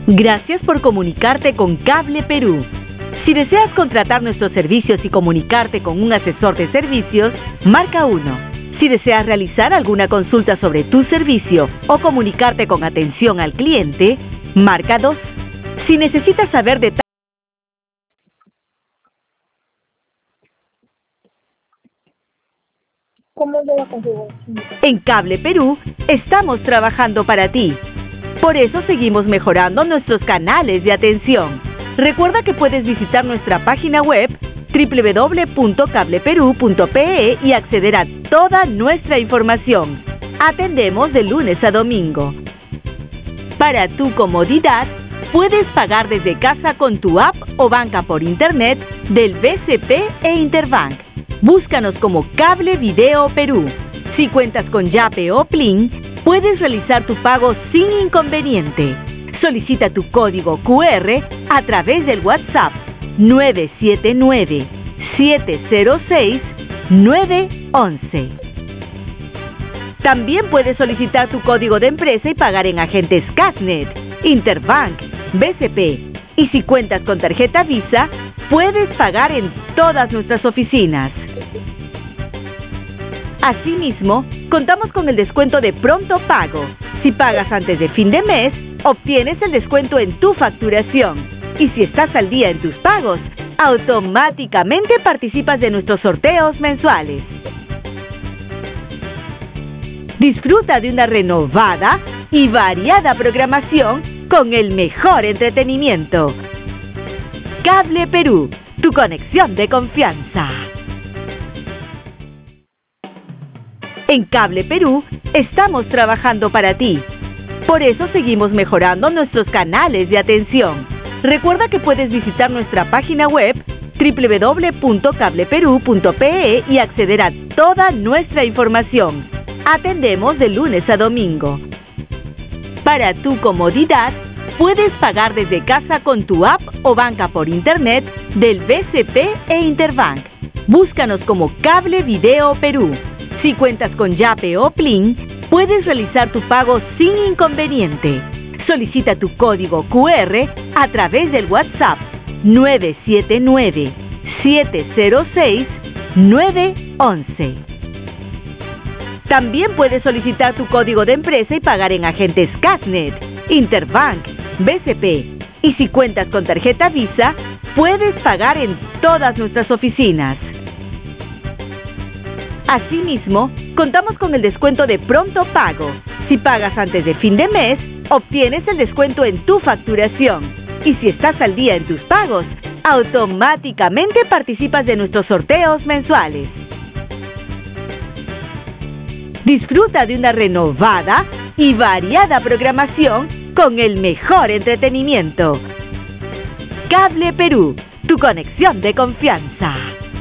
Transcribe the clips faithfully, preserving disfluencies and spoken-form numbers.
Gracias por comunicarte con Cable Perú. Si deseas contratar nuestros servicios y comunicarte con un asesor de servicios, marca uno. Si deseas realizar alguna consulta sobre tu servicio o comunicarte con atención al cliente, marca dos. Si necesitas saber detalles, ¿Cómo es de la configuración? en Cable Perú estamos trabajando para ti. Por eso seguimos mejorando nuestros canales de atención. Recuerda que puedes visitar nuestra página web doble u doble u doble u punto cable perú punto pe e y acceder a toda nuestra información. Atendemos de lunes a domingo. Para tu comodidad, puedes pagar desde casa con tu app o banca por internet del B C P e Interbank. Búscanos como Cable Video Perú. Si cuentas con Yape o Plin, puedes realizar tu pago sin inconveniente. Solicita tu código cu erre a través del WhatsApp nueve siete nueve, siete cero seis, nueve once. También puedes solicitar tu código de empresa y pagar en agentes Casnet, Interbank, B C P. Y si cuentas con tarjeta Visa, puedes pagar en todas nuestras oficinas. Asimismo, contamos con el descuento de pronto pago. Si pagas antes de fin de mes, obtienes el descuento en tu facturación. Y si estás al día en tus pagos, automáticamente participas de nuestros sorteos mensuales. Disfruta de una renovada y variada programación con el mejor entretenimiento. Cable Perú, tu conexión de confianza. En Cable Perú estamos trabajando para ti. Por eso seguimos mejorando nuestros canales de atención. Recuerda que puedes visitar nuestra página web doble u doble u doble u punto cable perú punto pe e y acceder a toda nuestra información. Atendemos de lunes a domingo. Para tu comodidad, puedes pagar desde casa con tu app o banca por internet del B C P e Interbank. Búscanos como Cable Video Perú. Si cuentas con Yape o Plin, puedes realizar tu pago sin inconveniente. Solicita tu código cu erre a través del WhatsApp nueve siete nueve, siete cero seis, nueve once. También puedes solicitar tu código de empresa y pagar en agentes Casnet, Interbank, B C P. Y si cuentas con tarjeta Visa, puedes pagar en todas nuestras oficinas. Asimismo, contamos con el descuento de pronto pago. Si pagas antes de fin de mes, obtienes el descuento en tu facturación. Y si estás al día en tus pagos, automáticamente participas de nuestros sorteos mensuales. Disfruta de una renovada y variada programación con el mejor entretenimiento. Cable Perú, tu conexión de confianza.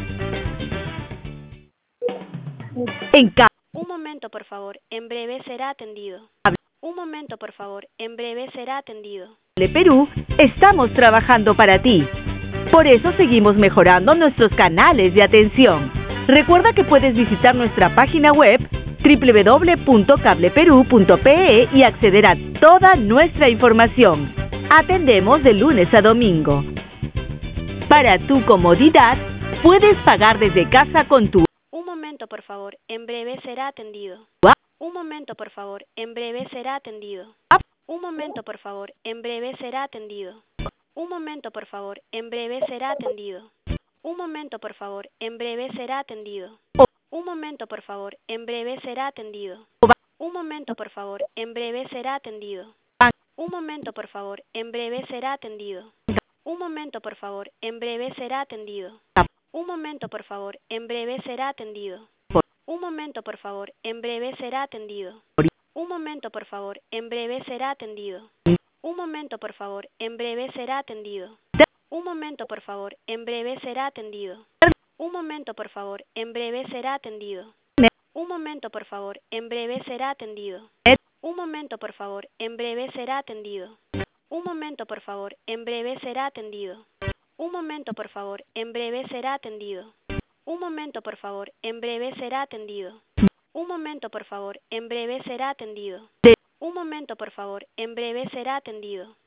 En Cable Un momento, por favor. En breve será atendido. Un momento, por favor. En breve será atendido. Perú estamos trabajando para ti. Por eso seguimos mejorando nuestros canales de atención. Recuerda que puedes visitar nuestra página web doble u doble u doble u punto cable perú punto pe e y acceder a toda nuestra información. Atendemos de lunes a domingo. Para tu comodidad, puedes pagar desde casa con tu Un momento, por favor. En breve será atendido. Un momento, por favor. En breve será atendido. Un momento, por favor. En breve será atendido. Un momento, por favor. En breve será atendido. Un momento, por favor. En breve será atendido. Un momento, por favor. En breve será atendido. Un momento, por favor. En breve será atendido. Un momento, por favor. En breve será atendido. Un momento, por favor. En breve será atendido. Un momento, por favor. En breve será atendido. Un momento, por favor. En breve será atendido. Un momento, por favor. En breve será atendido. Un momento, por favor. En breve será atendido. Un momento, por favor. En breve será atendido. Un momento, por favor. En breve será atendido. Un momento, por favor. En breve será atendido. Un momento, por favor. En breve será atendido. Un momento, por favor. En breve será atendido. Un momento, por favor. En breve será atendido. Un momento, por favor. En breve será atendido. Un momento, por favor. En breve será atendido. Un momento, por favor. En breve será atendido.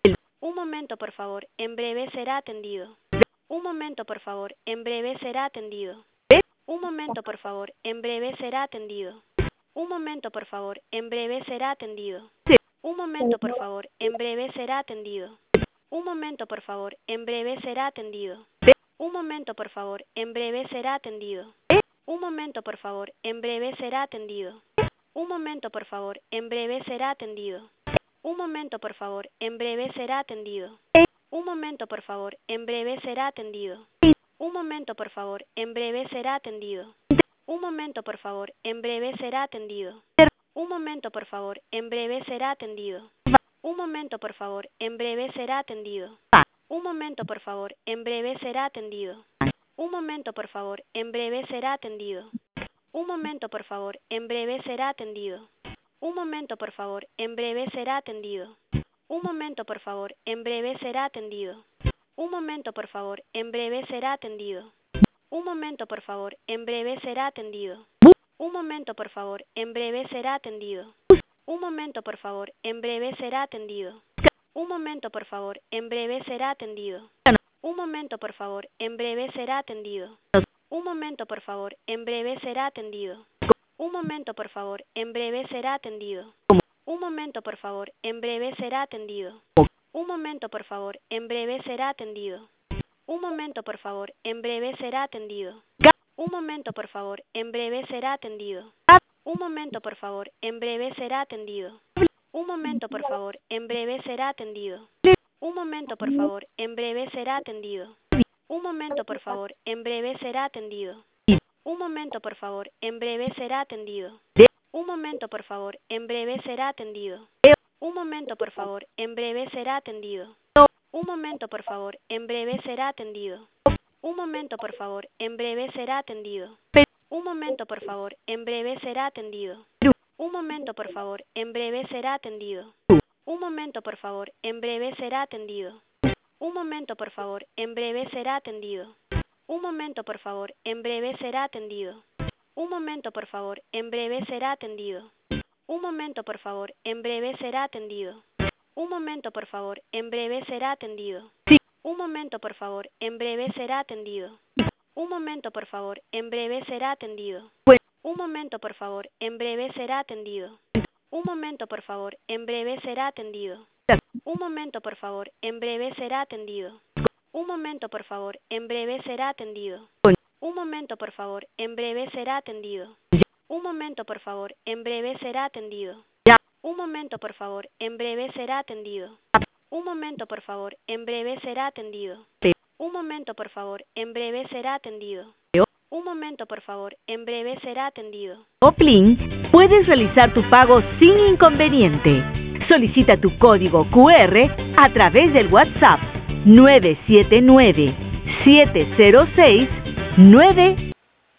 Un momento, por favor. En breve será atendido. Un momento, por favor. En breve será atendido. Un momento, por favor. En breve será atendido. Un momento, por favor. En breve será atendido. Un momento, por favor. En breve será atendido. Un momento, por favor. En breve será atendido. Un momento, por favor. En breve será atendido. Un momento, por favor. En breve será atendido. Un momento, por favor. En breve será atendido. Un momento, por favor. En breve será atendido. Un momento, por favor. En breve será atendido. Un momento, por favor. En breve será atendido. Un momento, por favor. En breve será atendido. Un momento, por favor. En breve será atendido. Un momento, por favor. En breve será atendido. Un momento, por favor. En breve será atendido. Un momento, por favor. En breve será atendido. Un momento, por favor. En breve será atendido. Un momento, por favor. En breve será atendido. Un momento, por favor. En breve será atendido. Un momento, por favor. En breve será atendido. Un momento, por favor. En breve será atendido. Un momento, por favor. En breve será atendido. Un momento, por favor. En breve será atendido. Un momento, por favor. En breve será atendido. Un momento, por favor. En breve será atendido. Un momento, por favor. En breve será atendido. Un momento, por favor. En breve será atendido. Un momento, por favor. En breve será atendido. Un momento, por favor. En breve será atendido. Un momento, por favor. En breve será atendido. Un momento, por favor. En breve será atendido. Un momento, por favor. En breve será atendido. Un momento, por favor. En breve será atendido. Un momento, por favor. En breve será atendido. Un momento, por favor. En breve será atendido. Un momento, por favor. En breve será atendido. Un momento, por favor. En breve será atendido. Un momento, por favor. En breve será atendido. Un momento, por favor. En breve será atendido. Un momento, por favor. En breve será atendido. Un momento, por favor. En breve será atendido. Un momento, por favor. En breve será atendido. Un momento, por favor. En breve será atendido. Un momento, por favor. En breve será atendido. Un momento, por favor. En breve será atendido. Un momento, por favor. En breve será atendido. Un momento, por favor. En breve será atendido. Un momento, por favor. En breve será atendido. Un momento, por favor. En breve será atendido. Un momento, por favor. En breve será atendido. Un momento, por favor. En breve será atendido. Un momento, por favor. En breve será atendido. Un momento, por favor. En breve será atendido. Un momento, por favor. En breve será atendido. Un momento, por favor. En breve será atendido. Un momento, por favor. En breve será atendido. Un momento, por favor. En breve será atendido. Un momento, por favor. En breve será atendido. Un momento, por favor. En breve será atendido. Un momento, por favor. En breve será atendido. Oplin, puedes realizar tu pago sin inconveniente. Solicita tu código Q R a través del WhatsApp nueve siete nueve, siete cero seis, nueve.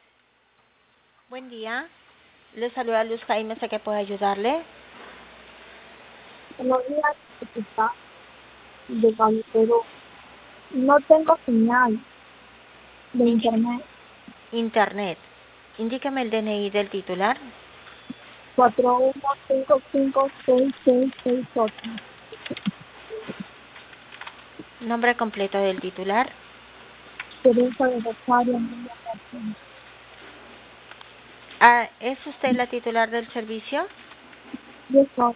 Buen día. Le saluda Luz Jaime, sé que puedo ayudarle. Buenos días, está de Cali, pero no tengo señal de internet. Internet. Indíqueme el D N I del titular. cuatro uno cinco cinco seis seis seis ocho. Nombre completo del titular. Teresa de Rosario Emilia Martínez. Ah, ¿es usted la titular del servicio? Yo soy.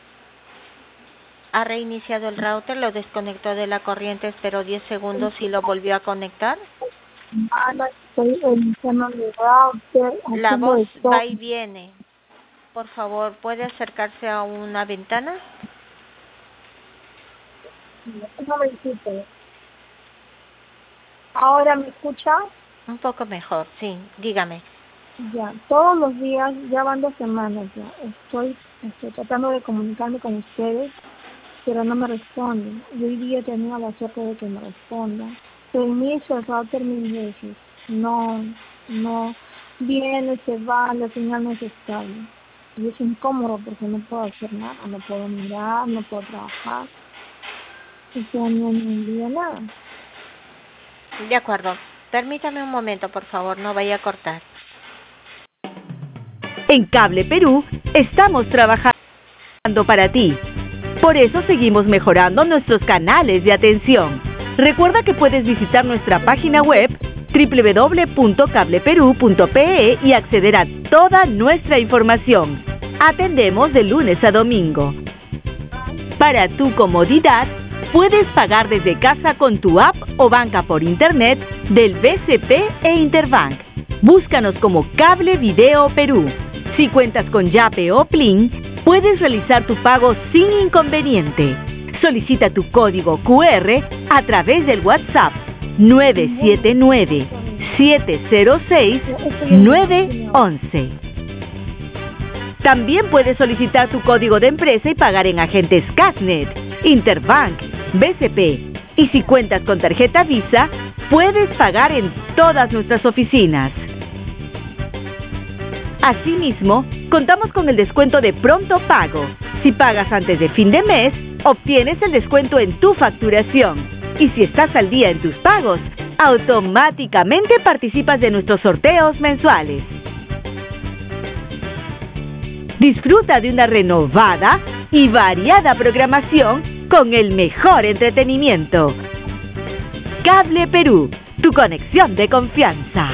¿Ha reiniciado el router? ¿Lo desconectó de la corriente? ¿Esperó diez segundos y lo volvió a conectar? Ana, estoy iniciando mi router. La haciendo voz de todo. va y viene. Por favor, ¿puede acercarse a una ventana? Un momentito. ¿Ahora me escucha? Un poco mejor, sí. Dígame. Ya, todos los días, ya van dos semanas ya, estoy, estoy tratando de comunicarme con ustedes, pero no me responden. Y hoy día tenía la suerte de que me respondan. Se inicia el router mil veces. No, no, viene, se va, la señal no es estable. Y es incómodo porque no puedo hacer nada, no puedo mirar, no puedo trabajar. O sea, no me envía nada. De acuerdo. Permítame un momento, por favor, no vaya a cortar. En Cable Perú estamos trabajando para ti. Por eso seguimos mejorando nuestros canales de atención. Recuerda que puedes visitar nuestra página web doble u doble u doble u punto cable perú punto pe e y acceder a toda nuestra información. Atendemos de lunes a domingo. Para tu comodidad, puedes pagar desde casa con tu app o banca por internet del B C P e Interbank. Búscanos como Cable Video Perú. Si cuentas con Yape o Plin, puedes realizar tu pago sin inconveniente. Solicita tu código cu erre a través del WhatsApp nueve siete nueve, siete cero seis, nueve once. También puedes solicitar tu código de empresa y pagar en agentes Cashnet, Interbank, B C P. Y si cuentas con tarjeta Visa, puedes pagar en todas nuestras oficinas. Asimismo, contamos con el descuento de pronto pago. Si pagas antes de fin de mes, obtienes el descuento en tu facturación. Y si estás al día en tus pagos, automáticamente participas de nuestros sorteos mensuales. Disfruta de una renovada y variada programación con el mejor entretenimiento. Cable Perú, tu conexión de confianza.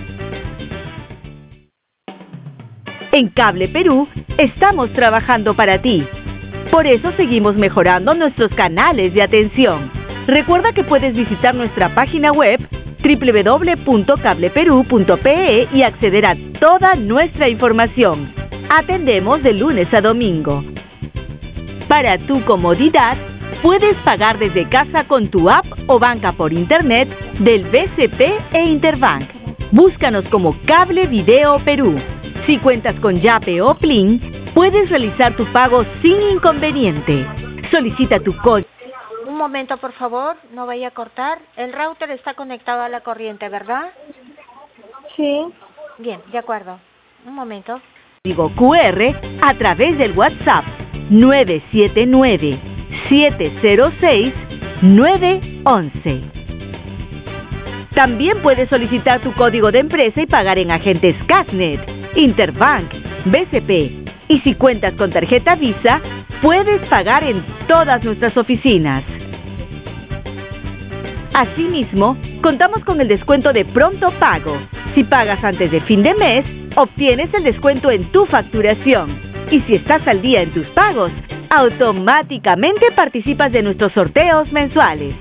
En Cable Perú estamos trabajando para ti. Por eso seguimos mejorando nuestros canales de atención. Recuerda que puedes visitar nuestra página web doble u doble u doble u punto cable perú punto pe e y acceder a toda nuestra información. Atendemos de lunes a domingo. Para tu comodidad, puedes pagar desde casa con tu app o banca por internet del B C P e Interbank. Búscanos como Cable Video Perú. Si cuentas con Yape o Plin, puedes realizar tu pago sin inconveniente. Solicita tu código. Un momento, por favor, no vaya a cortar. El router está conectado a la corriente, ¿verdad? Sí. Bien, de acuerdo. Un momento. Código cu erre a través del WhatsApp nueve siete nueve, siete cero seis, nueve once. También puedes solicitar tu código de empresa y pagar en agentes Cashnet, Interbank, B C P. Y si cuentas con tarjeta Visa, puedes pagar en todas nuestras oficinas. Asimismo, contamos con el descuento de pronto pago. Si pagas antes de fin de mes, obtienes el descuento en tu facturación. Y si estás al día en tus pagos, automáticamente participas de nuestros sorteos mensuales.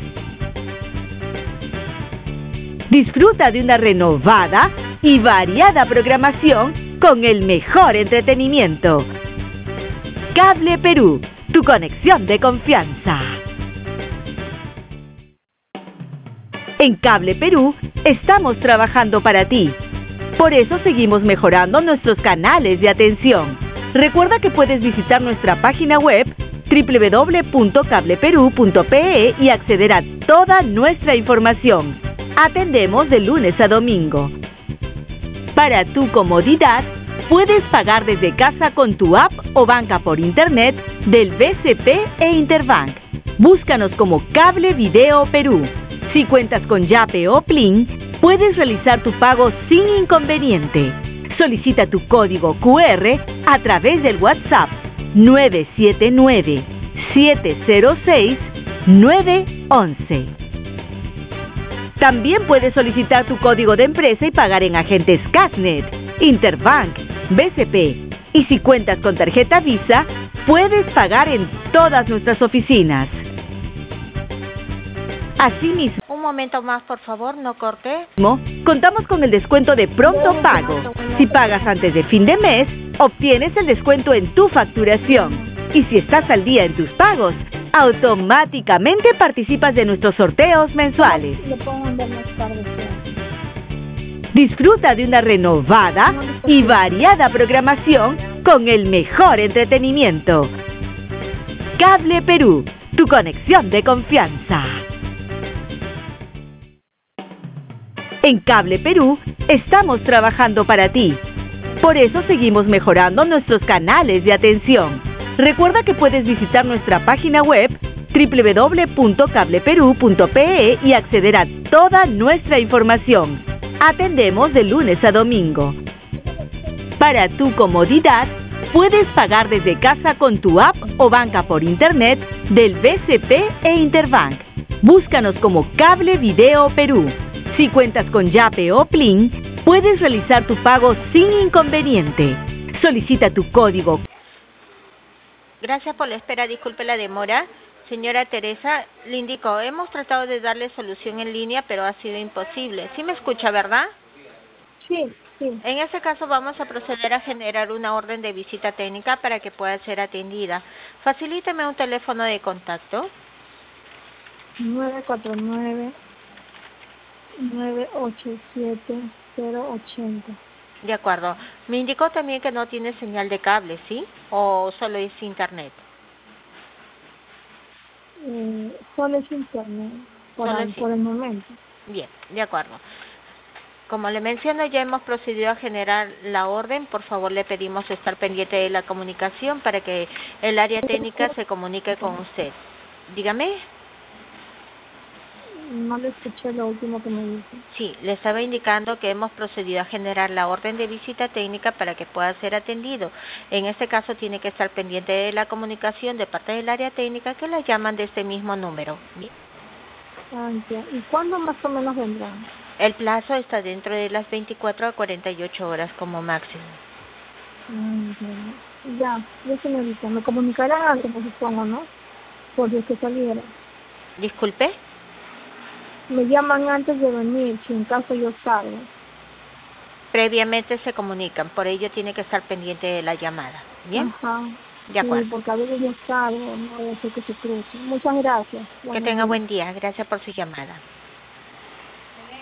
Disfruta de una renovada y variada programación con el mejor entretenimiento. Cable Perú, tu conexión de confianza. En Cable Perú estamos trabajando para ti. Por eso seguimos mejorando nuestros canales de atención. Recuerda que puedes visitar nuestra página web doble u doble u doble u punto cable perú punto pe e y acceder a toda nuestra información. Atendemos de lunes a domingo. Para tu comodidad, puedes pagar desde casa con tu app o banca por internet del B C P e Interbank. Búscanos como Cable Video Perú. Si cuentas con Yape o Plin, puedes realizar tu pago sin inconveniente. Solicita tu código cu erre a través del WhatsApp nueve siete nueve, siete cero seis, nueve once. También puedes solicitar tu código de empresa y pagar en agentes Cashnet, Interbank, B C P. Y si cuentas con tarjeta Visa, puedes pagar en todas nuestras oficinas. Asimismo, Un momento más, por favor, no corte. contamos con el descuento de pronto pago. Si pagas antes de fin de mes, obtienes el descuento en tu facturación. Y si estás al día en tus pagos, automáticamente participas de nuestros sorteos mensuales. Lo puedo mandar más tarde. Disfruta de una renovada y variada programación con el mejor entretenimiento. Cable Perú, tu conexión de confianza. En Cable Perú estamos trabajando para ti. Por eso seguimos mejorando nuestros canales de atención. Recuerda que puedes visitar nuestra página web doble u doble u doble u punto cable perú punto pe e y acceder a toda nuestra información. Atendemos de lunes a domingo. Para tu comodidad, puedes pagar desde casa con tu app o banca por internet del B C P e Interbank. Búscanos como Cable Video Perú. Si cuentas con Yape o Plin, puedes realizar tu pago sin inconveniente. Solicita tu código. Gracias por la espera, disculpe la demora. Señora Teresa, le indico, hemos tratado de darle solución en línea, pero ha sido imposible. ¿Sí me escucha, verdad? Sí, sí. En ese caso vamos a proceder a generar una orden de visita técnica para que pueda ser atendida. Facilíteme un teléfono de contacto. nueve cuatro nueve, nueve ocho siete, cero ocho cero. De acuerdo. Me indicó también que no tiene señal de cable, ¿sí? ¿O solo es internet? Eh, solo es internet, por, Solo al, es por el momento. Bien, de acuerdo. Como le menciono, ya hemos procedido a generar la orden. Por favor, le pedimos estar pendiente de la comunicación para que el área técnica se comunique con usted. Dígame. No le escuché lo último que me dijo. Sí, le estaba indicando que hemos procedido a generar la orden de visita técnica para que pueda ser atendido. En este caso tiene que estar pendiente de la comunicación de parte del área técnica que la llaman de este mismo número. Bien. Ah, ya. ¿Y cuándo más o menos vendrán? El plazo está dentro de las veinticuatro a cuarenta y ocho horas como máximo. Ah, ya, ya, ya señorita. Me comunicarán antes, me supongo, ¿no? Por si es que saliera. Disculpe. Me llaman antes de venir, si en caso yo salga. Previamente se comunican, por ello tiene que estar pendiente de la llamada. ¿Bien? Ajá. De acuerdo. Sí, porque a veces yo salgo, no voy a hacer que se cruce. Muchas gracias. Que Buenos tenga días. buen día. Gracias por su llamada.